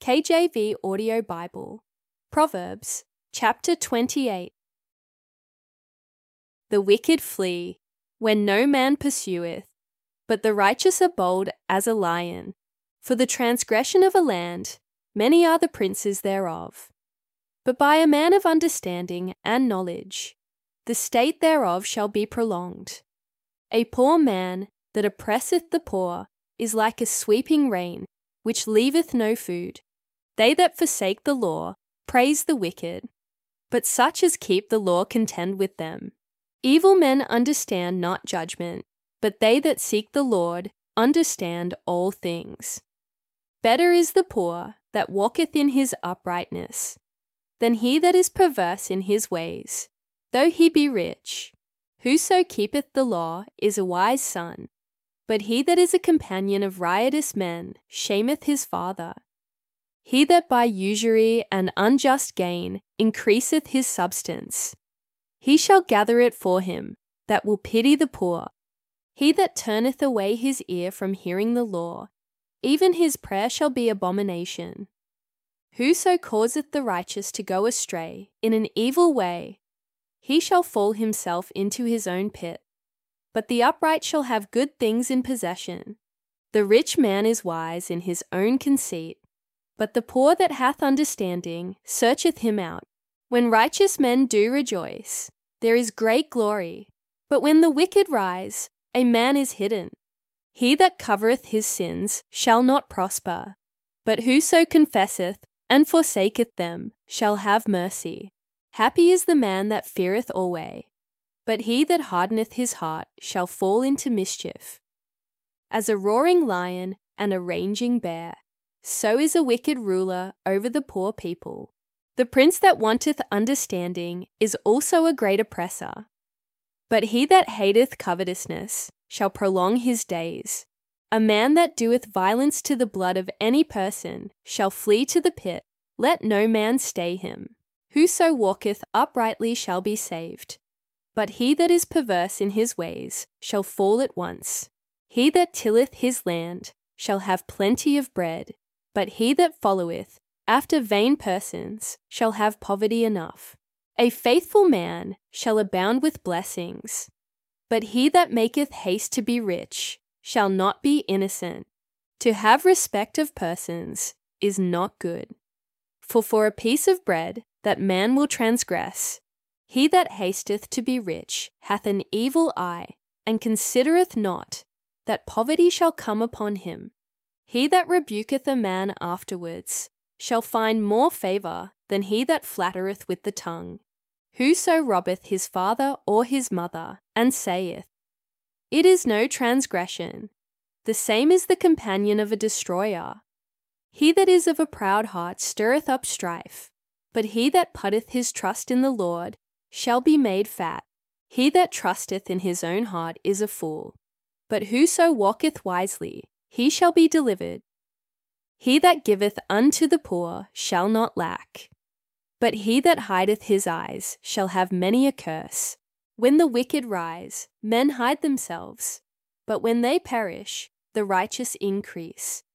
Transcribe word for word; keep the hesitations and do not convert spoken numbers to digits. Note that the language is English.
K J V Audio Bible. Proverbs, chapter twenty-eight. The wicked flee when no man pursueth, but the righteous are bold as a lion. For the transgression of a land, many are the princes thereof. But by a man of understanding and knowledge, the state thereof shall be prolonged. A poor man that oppresseth the poor is like a sweeping rain, which leaveth no food. They that forsake the law praise the wicked, but such as keep the law contend with them. Evil men understand not judgment, but they that seek the Lord understand all things. Better is the poor that walketh in his uprightness, than he that is perverse in his ways, though he be rich. Whoso keepeth the law is a wise son, but he that is a companion of riotous men shameth his father. He that by usury and unjust gain increaseth his substance, he shall gather it for him that will pity the poor. He that turneth away his ear from hearing the law, even his prayer shall be abomination. Whoso causeth the righteous to go astray in an evil way, he shall fall himself into his own pit. But the upright shall have good things in possession. The rich man is wise in his own conceit, but the poor that hath understanding searcheth him out. When righteous men do rejoice, there is great glory, but when the wicked rise, a man is hidden. He that covereth his sins shall not prosper, but whoso confesseth and forsaketh them shall have mercy. Happy is the man that feareth alway, but he that hardeneth his heart shall fall into mischief. As a roaring lion and a raging bear, so is a wicked ruler over the poor people. The prince that wanteth understanding is also a great oppressor. But he that hateth covetousness shall prolong his days. A man that doeth violence to the blood of any person shall flee to the pit. Let no man stay him. Whoso walketh uprightly shall be saved. But he that is perverse in his ways shall fall at once. He that tilleth his land shall have plenty of bread, but he that followeth after vain persons shall have poverty enough. A faithful man shall abound with blessings, but he that maketh haste to be rich shall not be innocent. To have respect of persons is not good. For for a piece of bread that man will transgress, he that hasteth to be rich hath an evil eye, and considereth not that poverty shall come upon him. He that rebuketh a man afterwards shall find more favour than he that flattereth with the tongue. Whoso robbeth his father or his mother, and saith, It is no transgression, the same is the companion of a destroyer. He that is of a proud heart stirreth up strife, but he that putteth his trust in the Lord shall be made fat. He that trusteth in his own heart is a fool, but whoso walketh wisely, he shall be delivered. He that giveth unto the poor shall not lack, but he that hideth his eyes shall have many a curse. When the wicked rise, men hide themselves, but when they perish, the righteous increase.